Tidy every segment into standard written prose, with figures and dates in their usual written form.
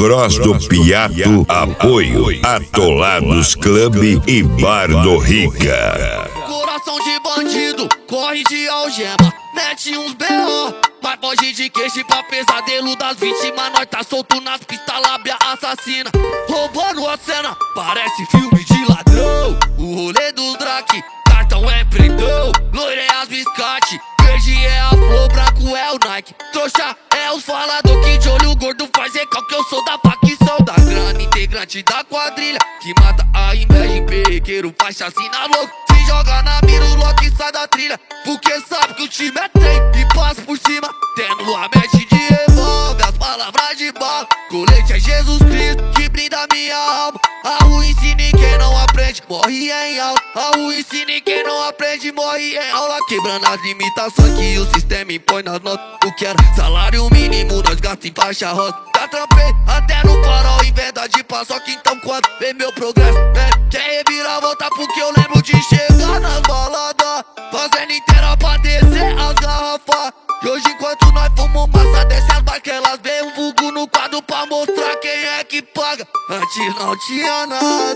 Cross do Piato, apoio Atolados Clube e Bar do Rica. Coração de bandido, corre de algema, mete uns B.O. Mas foge de queixe pra pesadelo das vítimas. Nós tá solto nas pistas, lábia assassina, roubando a cena, parece filme de ladrão. O rolê dos Drake, cartão é pretão, loira é as biscate, verde é a flor, branco é o Nike. Trouxa é os falador que de olho gordo faz recalque. Eu sou da facção da grana, integrante da quadrilha que mata a inveja em perrequeiro, faz chacina louco. Se joga na mira, o Loki sai da trilha, porque sabe que o time é trem e passa por cima. Tendo a mente de revólver, as palavras de bala. Colete é Jesus Cristo que blinda minha alma. A rua ensina e quem não aprende morre em aula. A rua ensina e quem não aprende morre em aula. Quebrando as limitações que o sistema impõe nas notas. O que era salário mínimo nós gastamos em faixa rosa. Já trampei até no farol em venda de paçoca. Então quando vem meu progresso, quer revirar volta porque eu lembro de chegar nas baladas, fazendo inteira pra descer as garrafas. E hoje enquanto nós fumamos massa, desce as barcas, elas veem um vulgo no quadro pra mostrar quem é que paga. Antes não tinha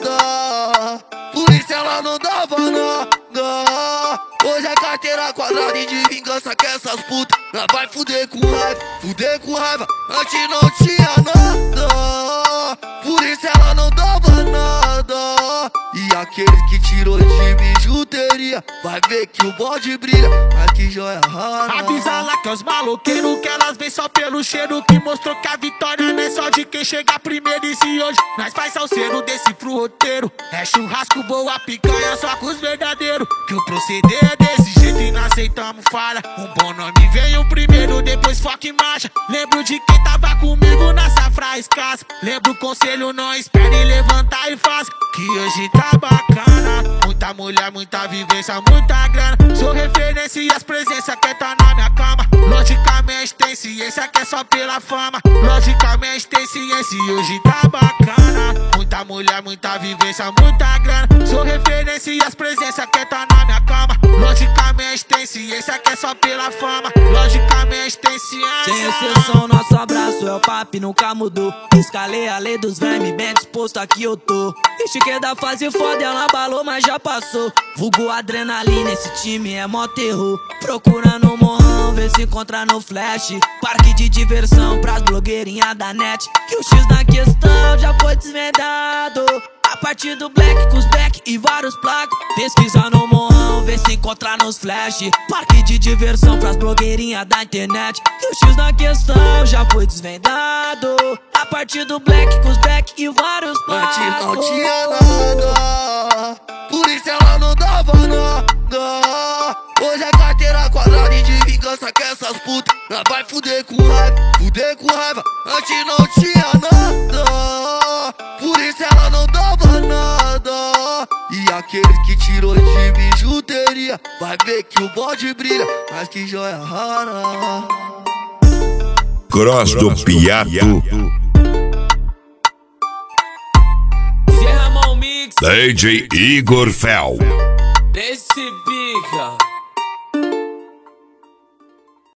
nada, por isso ela não dava nada. Hoje é carteira quadrada e de vingança que essas putas vai fuder com raiva, fuder com raiva. Antes não tinha nada, por isso ela não dava nada. E aqueles que tirou de bijuteria vai ver que o bonde brilha, mas que joia rara. Avisa lá que é os maloqueiros, que elas vêm só pelo cheiro, que mostrou que a vitória não é só de quem chega primeiro. E se hoje nós faz salseiro, decifra o roteiro, é churrasco, boa picanha, só com os verdadeiros. Que o proceder é desse jeito e não aceitamos falha. Um bom nome veio primeiro, depois foca e marcha. Lembro de quem tava comigo na safra escassa. Lembro o conselho, não espere levantar e faça. Que hoje tá bacana, muita mulher, muita vivência, muita grana. Sou referência e as presenças quer tá na minha cama. Logicamente tem ciência que é só pela fama. Logicamente tem ciência e hoje tá bacana. Muita mulher, muita vivência, muita grana. Sou referência e as presenças quer tá na minha cama. Logicamente tem ciência que é só pela fama. Logicamente tem ciência. Sem exceção, nosso abraço é o papo, nunca mudou. Escalei a lei dos vermes, bem disposto aqui eu tô. Estiquei da fase foda, ela abalou, mas já passou. Vulgo adrenalina, esse time é mó terror. Procurando um morrão, vê se encontra no flash. Parque de diversão pras blogueirinhas da net. Que o X na questão já foi desvendado. A partir do black com os back e vários placos. Pesquisa no morrão, vê se encontrar nos flash. Parque de diversão pras blogueirinhas da internet. Que o X na questão já foi desvendado. A partir do black com os back e vários placos. Antes não tinha nada, por isso ela não dava nada. Hoje é carteira quadrada e de vingança que essas putas vai fuder com raiva, fuder com raiva. Antes não tinha nada, por isso ela não dava nada. E aqueles que tirou de bijuteria vai ver que o bonde brilha, mas que joia rara. Cross do Piato, Serramão Mix, DJ Igor Fel. esse pica.